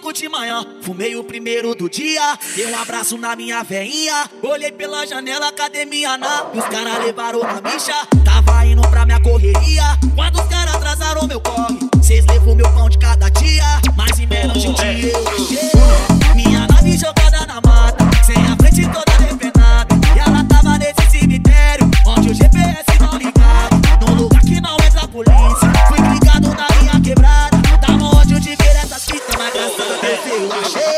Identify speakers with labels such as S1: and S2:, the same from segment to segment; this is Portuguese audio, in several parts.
S1: logo de manhã, fumei o primeiro do dia. Dei um abraço na minha veinha, olhei pela janela, cadê minha Ná? E os caras levaram na micha, tava indo pra minha correria. Quando os caras atrasaram meu corre, cês levou meu pão de cada dia. Mas em menos de um dia eu achei minha nave jogada na mata, sem a frente toda depenada. E ela tava nesse cemitério, onde o GPS não ligava, num lugar que não entra a polícia. Fui ligado na minha quebrada, dava ódio de ver essas fitas, mas graças a Deus eu achei.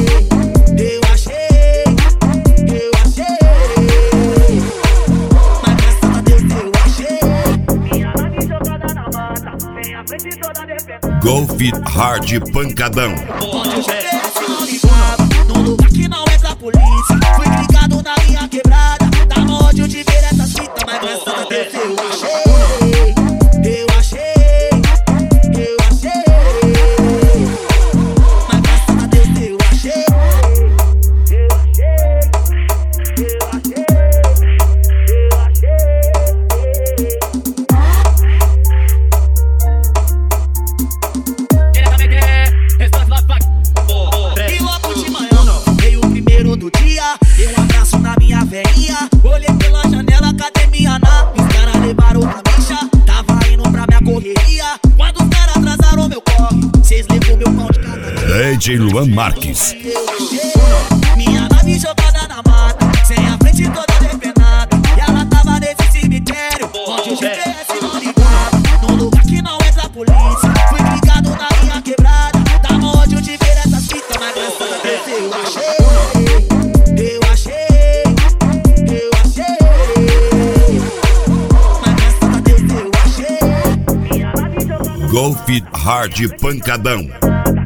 S1: Mas graças a Deus eu achei minha nave jogada na mata, sem a frente toda depenada.
S2: Golf Hard Pancadão.
S1: Onde o GPS não ligava, num lugar que não entra a polícia. Fui ligado na minha quebrada, dava ódio de ver essas fitas, mas graças a Deus eu achei. Eu achei, eu achei. Mas graças a Deus eu achei. Eu achei, eu achei, eu achei. E logo de manhã, veio o primeiro do dia. Dei um abraço na minha veinha, olhei pela janela, cadê minha Ná? E os caras levaram na micha, tava indo pra minha correria. Quando os caras atrasaram meu corre, cês levou meu pão de cada dia.
S2: DJ Luan Marques.
S1: Eu achei minha nave jogada na mata, sem a frente toda depenada. E ela tava nesse cemitério, onde o GPS não ligava, num lugar que não entra a polícia. Fui ligado na minha quebrada, dava ódio de ver essas fitas, mas graças a Deus eu achei. Eu achei, eu achei. Mas graças a Deus eu achei minha nave jogada.
S2: Golf Hard Pancadão.